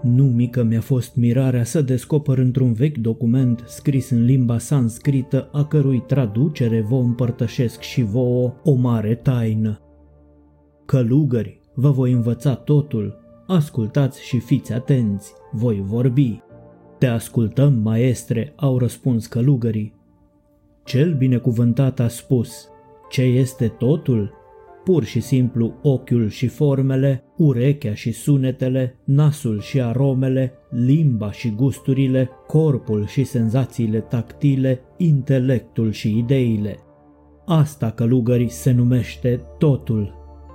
Nu mică mi-a fost mirarea să descoper într-un vechi document scris în limba sanscrită, a cărui traducere vă împărtășesc și vouă o mare taină. Călugări, vă voi învăța totul, ascultați și fiți atenți, voi vorbi. Te ascultăm, maestre, au răspuns călugării. Cel binecuvântat a spus, ce este totul? Pur și simplu ochiul și formele, urechea și sunetele, nasul și aromele, limba și gusturile, corpul și senzațiile tactile, intelectul și ideile. Asta, călugării, se numește totul.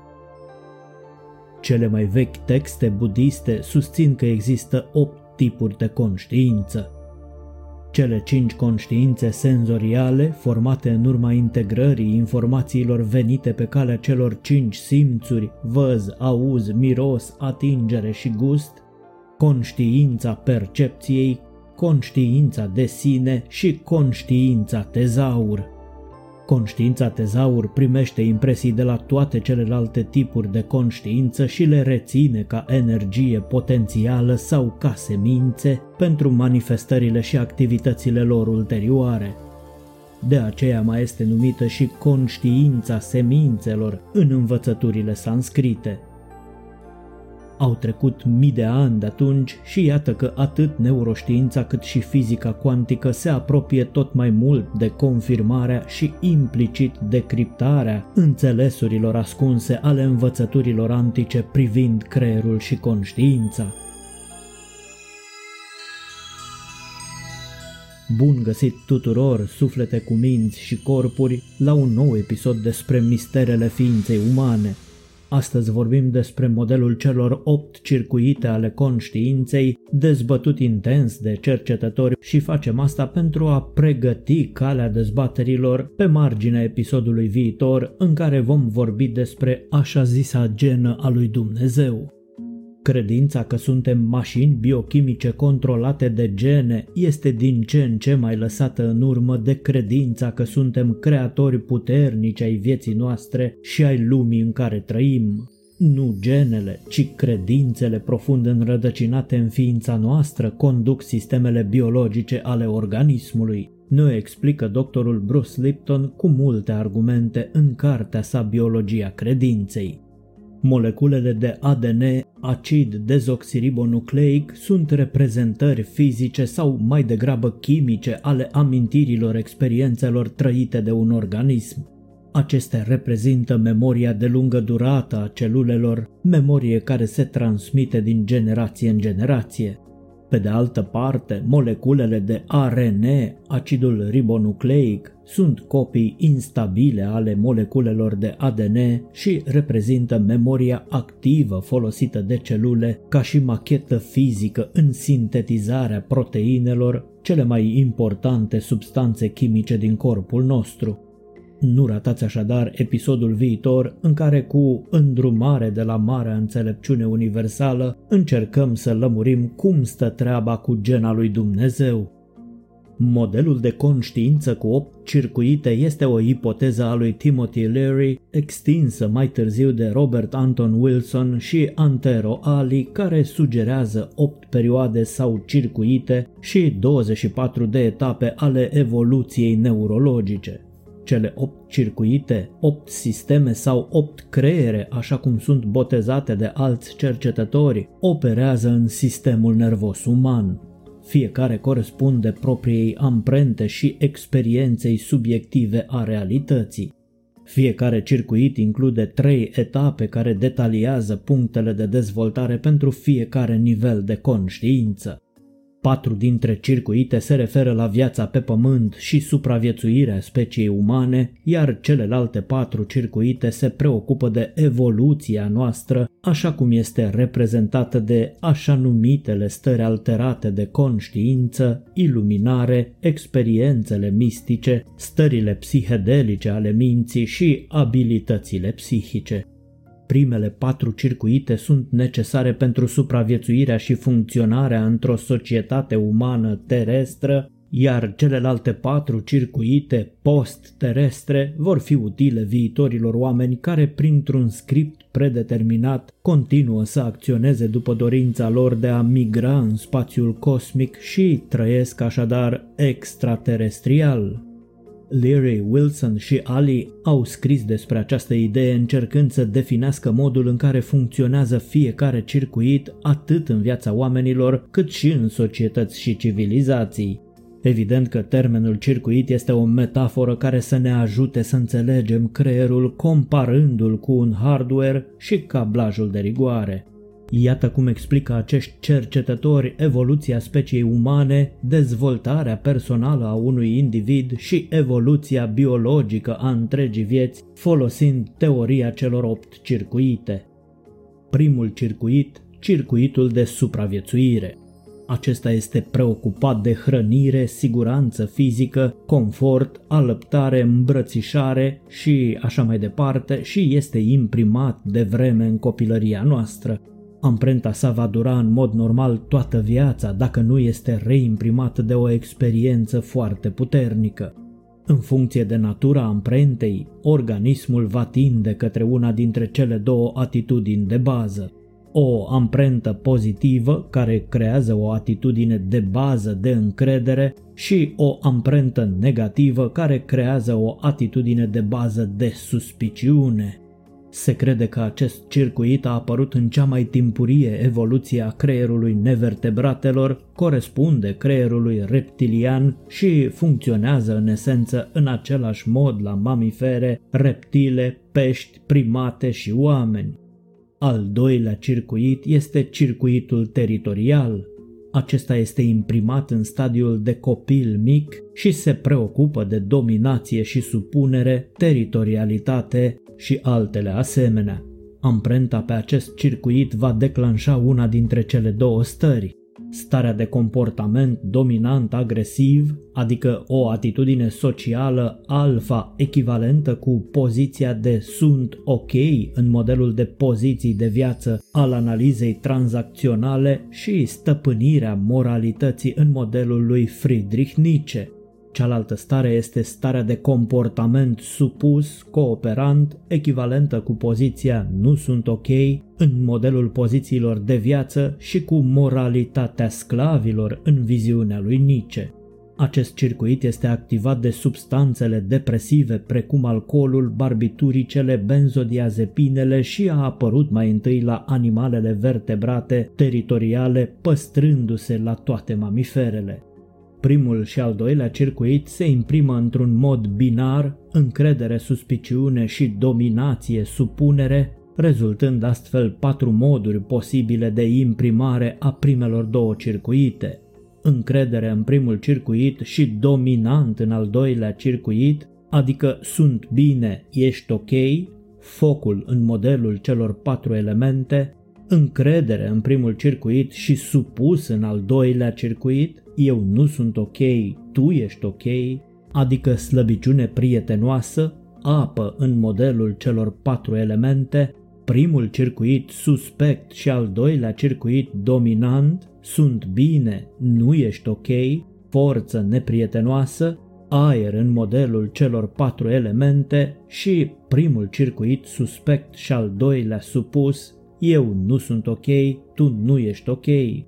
Cele mai vechi texte budiste susțin că există 8 tipuri de conștiință. Cele 5 conștiințe senzoriale, formate în urma integrării informațiilor venite pe calea celor 5 simțuri, văz, auz, miros, atingere și gust, conștiința percepției, conștiința de sine și conștiința tezaur. Conștiința tezaur primește impresii de la toate celelalte tipuri de conștiință și le reține ca energie potențială sau ca semințe pentru manifestările și activitățile lor ulterioare. De aceea mai este numită și conștiința semințelor în învățăturile sanscrite. Au trecut mii de ani de atunci și iată că atât neuroștiința cât și fizica cuantică se apropie tot mai mult de confirmarea și implicit decriptarea înțelesurilor ascunse ale învățăturilor antice privind creierul și conștiința. Bun găsit tuturor, suflete cu minți și corpuri, la un nou episod despre misterele ființei umane. Astăzi vorbim despre modelul celor 8 circuite ale conștiinței, dezbătut intens de cercetători și facem asta pentru a pregăti calea dezbaterilor pe marginea episodului viitor în care vom vorbi despre așa zisa genă a lui Dumnezeu. Credința că suntem mașini biochimice controlate de gene este din ce în ce mai lăsată în urmă de credința că suntem creatori puternici ai vieții noastre și ai lumii în care trăim. Nu genele, ci credințele profund înrădăcinate în ființa noastră conduc sistemele biologice ale organismului. Ne explică doctorul Bruce Lipton cu multe argumente în cartea sa Biologia credinței. Moleculele de ADN, acid dezoxiribonucleic, sunt reprezentări fizice sau mai degrabă chimice ale amintirilor experiențelor trăite de un organism. Acestea reprezintă memoria de lungă durată a celulelor, memorie care se transmite din generație în generație. Pe de altă parte, moleculele de ARN, acidul ribonucleic, sunt copii instabile ale moleculelor de ADN și reprezintă memoria activă folosită de celule ca și machetă fizică în sintetizarea proteinelor, cele mai importante substanțe chimice din corpul nostru. Nu ratați așadar episodul viitor în care, cu îndrumare de la marea înțelepciune universală, încercăm să lămurim cum stă treaba cu gena lui Dumnezeu. Modelul de conștiință cu 8 circuite este o ipoteză a lui Timothy Leary, extinsă mai târziu de Robert Anton Wilson și Antero Ali, care sugerează 8 perioade sau circuite și 24 de etape ale evoluției neurologice. Cele 8 circuite, 8 sisteme sau 8 creiere, așa cum sunt botezate de alți cercetători, operează în sistemul nervos uman. Fiecare corespunde propriei amprente și experienței subiective a realității. Fiecare circuit include 3 etape care detaliază punctele de dezvoltare pentru fiecare nivel de conștiință. 4 dintre circuite se referă la viața pe pământ și supraviețuirea speciei umane, iar celelalte 4 circuite se preocupă de evoluția noastră, așa cum este reprezentată de așa numitele stări alterate de conștiință, iluminare, experiențele mistice, stările psihedelice ale minții și abilitățile psihice. Primele 4 circuite sunt necesare pentru supraviețuirea și funcționarea într-o societate umană terestră, iar celelalte 4 circuite post-terestre vor fi utile viitorilor oameni care, printr-un script predeterminat, continuă să acționeze după dorința lor de a migra în spațiul cosmic și trăiesc așadar extraterestrial. Leary, Wilson și Ali au scris despre această idee încercând să definească modul în care funcționează fiecare circuit atât în viața oamenilor cât și în societăți și civilizații. Evident că termenul circuit este o metaforă care să ne ajute să înțelegem creierul comparându-l cu un hardware și cablajul de rigoare. Iată cum explică acești cercetători evoluția speciei umane, dezvoltarea personală a unui individ și evoluția biologică a întregii vieți, folosind teoria celor 8 circuite. Primul circuit, circuitul de supraviețuire. Acesta este preocupat de hrănire, siguranță fizică, confort, alăptare, îmbrățișare și așa mai departe și este imprimat de vreme în copilăria noastră. Amprenta sa va dura în mod normal toată viața dacă nu este reimprimată de o experiență foarte puternică. În funcție de natura amprentei, organismul va tinde către una dintre cele 2 atitudini de bază. O amprentă pozitivă, care creează o atitudine de bază de încredere, și o amprentă negativă, care creează o atitudine de bază de suspiciune. Se crede că acest circuit a apărut în cea mai timpurie evoluție a creierului nevertebratelor, corespunde creierului reptilian și funcționează în esență în același mod la mamifere, reptile, pești, primate și oameni. Al doilea circuit este circuitul teritorial. Acesta este imprimat în stadiul de copil mic și se preocupă de dominație și supunere, teritorialitate și altele asemenea. Amprenta pe acest circuit va declanșa una dintre cele 2 stări. Starea de comportament dominant-agresiv, adică o atitudine socială alfa echivalentă cu poziția de sunt ok în modelul de poziții de viață al analizei tranzacționale și stăpânirea moralității în modelul lui Friedrich Nietzsche. Cealaltă stare este starea de comportament supus, cooperant, echivalentă cu poziția nu sunt ok în modelul pozițiilor de viață și cu moralitatea sclavilor în viziunea lui Nietzsche. Acest circuit este activat de substanțele depresive precum alcoolul, barbituricele, benzodiazepinele și a apărut mai întâi la animalele vertebrate teritoriale, păstrându-se la toate mamiferele. Primul și al doilea circuit se imprimă într-un mod binar, încredere, suspiciune și dominație, supunere, rezultând astfel 4 moduri posibile de imprimare a primelor 2 circuite. Încredere în primul circuit și dominant în al doilea circuit, adică sunt bine, ești ok, focul în modelul celor 4 elemente, încredere în primul circuit și supus în al doilea circuit, eu nu sunt ok, tu ești ok, adică slăbiciune prietenoasă, apă în modelul celor 4 elemente, primul circuit suspect și al doilea circuit dominant, sunt bine, nu ești ok, forță neprietenoasă, aer în modelul celor 4 elemente și primul circuit suspect și al doilea supus, eu nu sunt ok, tu nu ești ok,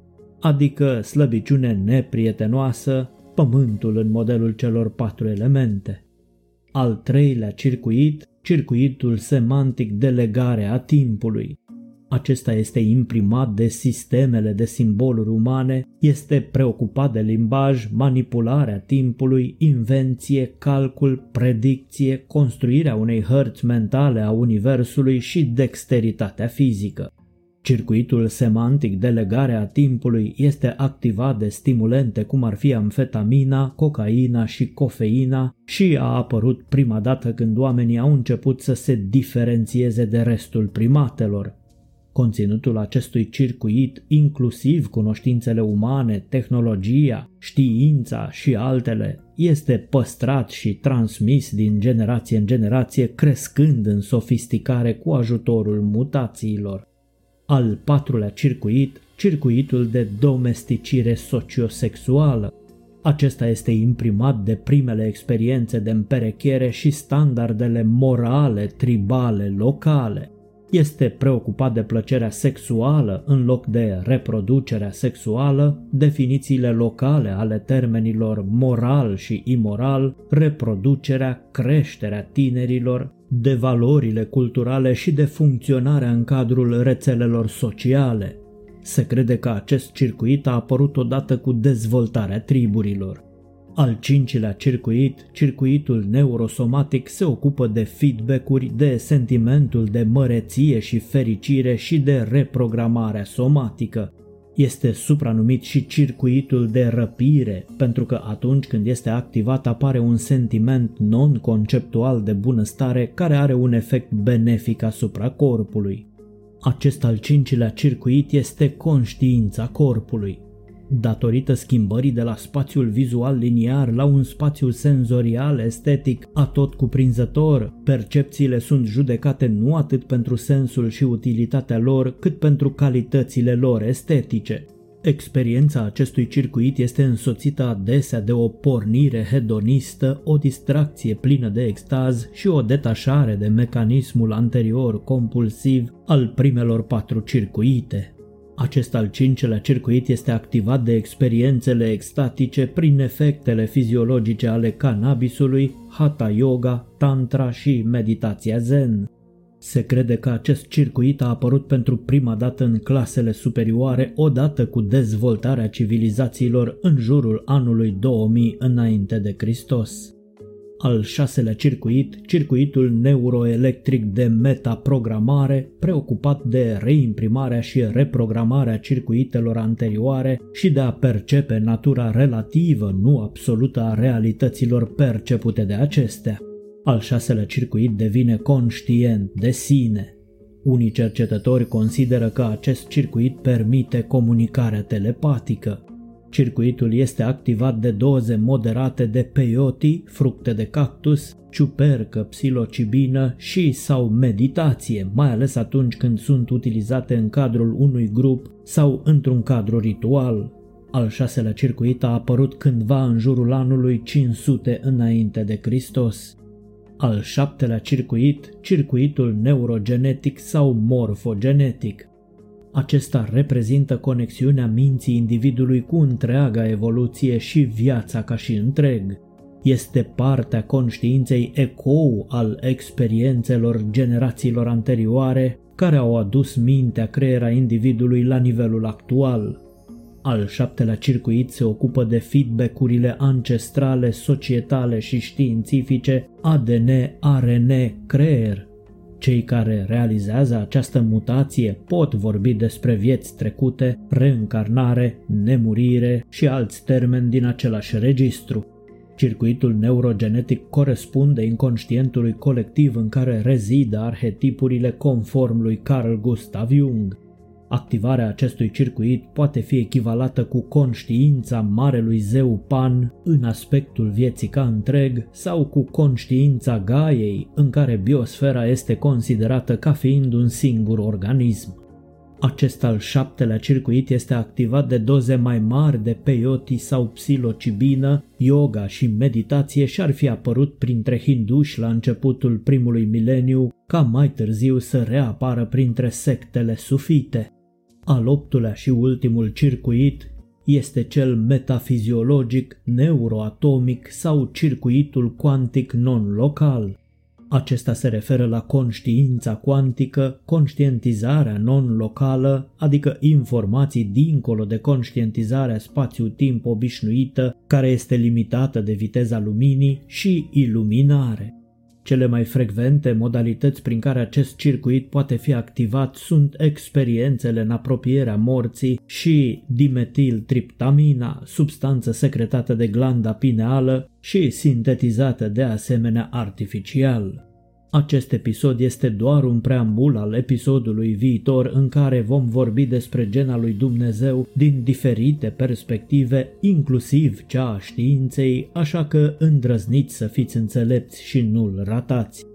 adică slăbiciune neprietenoasă, pământul în modelul celor 4 elemente. Al treilea circuit, circuitul semantic de legare a timpului. Acesta este imprimat de sistemele de simboluri umane, este preocupat de limbaj, manipularea timpului, invenție, calcul, predicție, construirea unei hărți mentale a universului și dexteritatea fizică. Circuitul semantic de legare a timpului este activat de stimulente cum ar fi amfetamina, cocaina și cofeina și a apărut prima dată când oamenii au început să se diferențieze de restul primatelor. Conținutul acestui circuit, inclusiv cunoștințele umane, tehnologia, știința și altele, este păstrat și transmis din generație în generație, crescând în sofisticare cu ajutorul mutațiilor. Al patrulea circuit, circuitul de domesticire sociosexuală. Acesta este imprimat de primele experiențe de împerechiere și standardele morale, tribale, locale. Este preocupat de plăcerea sexuală în loc de reproducerea sexuală, definițiile locale ale termenilor moral și imoral, reproducerea, creșterea tinerilor, de valorile culturale și de funcționarea în cadrul rețelelor sociale. Se crede că acest circuit a apărut odată cu dezvoltarea triburilor. Al cincilea circuit, circuitul neurosomatic, se ocupă de feedback-uri, de sentimentul de măreție și fericire și de reprogramarea somatică. Este supranumit și circuitul de răpire, pentru că atunci când este activat apare un sentiment non-conceptual de bunăstare care are un efect benefic asupra corpului. Acest al cincilea circuit este conștiința corpului. Datorită schimbării de la spațiul vizual liniar la un spațiu senzorial estetic atotcuprinzător, percepțiile sunt judecate nu atât pentru sensul și utilitatea lor, cât pentru calitățile lor estetice. Experiența acestui circuit este însoțită adesea de o pornire hedonistă, o distracție plină de extaz și o detașare de mecanismul anterior compulsiv al primelor 4 circuite. Acest al cincelea circuit este activat de experiențele extatice prin efectele fiziologice ale cannabisului, hatha yoga, tantra și meditația zen. Se crede că acest circuit a apărut pentru prima dată în clasele superioare odată cu dezvoltarea civilizațiilor în jurul anului 2000 înainte de Hristos. Al șaselea circuit, circuitul neuroelectric de metaprogramare, preocupat de reimprimarea și reprogramarea circuitelor anterioare și de a percepe natura relativă, nu absolută a realităților percepute de acestea. Al șaselea circuit devine conștient de sine. Unii cercetători consideră că acest circuit permite comunicarea telepatică. Circuitul este activat de doze moderate de peyote, fructe de cactus, ciupercă, psilocibină și sau meditație, mai ales atunci când sunt utilizate în cadrul unui grup sau într-un cadru ritual. Al șaselea circuit a apărut cândva în jurul anului 500 înainte de Hristos. Al șaptelea circuit, circuitul neurogenetic sau morfogenetic. Acesta reprezintă conexiunea minții individului cu întreaga evoluție și viața ca și întreg. Este partea conștiinței ecou al experiențelor generațiilor anterioare care au adus mintea creiera individului la nivelul actual. Al șaptelea circuit se ocupă de feedback-urile ancestrale, societale și științifice ADN, ARN, creier. Cei care realizează această mutație pot vorbi despre vieți trecute, reîncarnare, nemurire și alți termeni din același registru. Circuitul neurogenetic corespunde inconștientului colectiv în care rezidă arhetipurile conform lui Carl Gustav Jung. Activarea acestui circuit poate fi echivalată cu conștiința marelui zeu Pan în aspectul vieții ca întreg sau cu conștiința Gaiei, în care biosfera este considerată ca fiind un singur organism. Acest al șaptelea circuit este activat de doze mai mari de peyote sau psilocibină, yoga și meditație și ar fi apărut printre hinduși la începutul primului mileniu, ca mai târziu să reapară printre sectele sufite. Al optulea și ultimul circuit este cel metafiziologic, neuroatomic sau circuitul cuantic non-local. Acesta se referă la conștiința cuantică, conștientizarea non-locală, adică informații dincolo de conștientizarea spațiu-timp obișnuită, care este limitată de viteza luminii, și iluminare. Cele mai frecvente modalități prin care acest circuit poate fi activat sunt experiențele în apropierea morții și dimetiltriptamina, substanță secretată de glanda pineală și sintetizată de asemenea artificial. Acest episod este doar un preambul al episodului viitor în care vom vorbi despre gena lui Dumnezeu din diferite perspective, inclusiv cea a științei, așa că îndrăzniți să fiți înțelepți și nu-l ratați.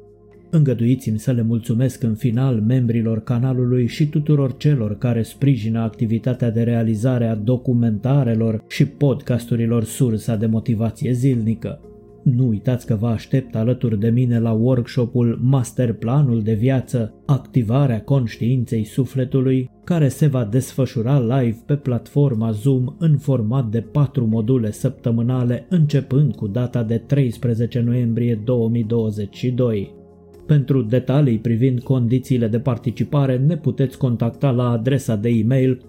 Îngăduiți-mi să le mulțumesc în final membrilor canalului și tuturor celor care sprijină activitatea de realizare a documentarelor și podcasturilor Sursa de Motivație Zilnică. Nu uitați că vă aștept alături de mine la workshopul Masterplanul de Viață, Activarea Conștiinței Sufletului, care se va desfășura live pe platforma Zoom în format de 4 module săptămânale, începând cu data de 13 noiembrie 2022. Pentru detalii privind condițiile de participare, ne puteți contacta la adresa de e-mail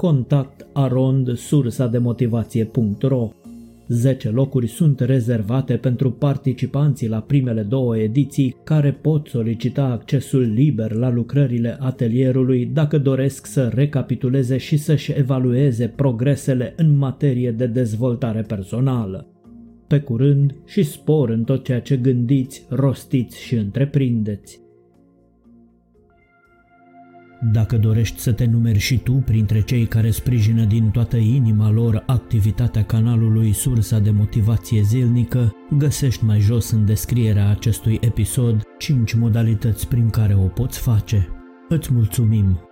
contact@sursademotivație.ro. 10 locuri sunt rezervate pentru participanții la primele 2 ediții, care pot solicita accesul liber la lucrările atelierului dacă doresc să recapituleze și să-și evalueze progresele în materie de dezvoltare personală. Pe curând și spor în tot ceea ce gândiți, rostiți și întreprindeți. Dacă dorești să te numeri și tu printre cei care sprijină din toată inima lor activitatea canalului Sursa de Motivație Zilnică, găsești mai jos în descrierea acestui episod 5 modalități prin care o poți face. Îți mulțumim!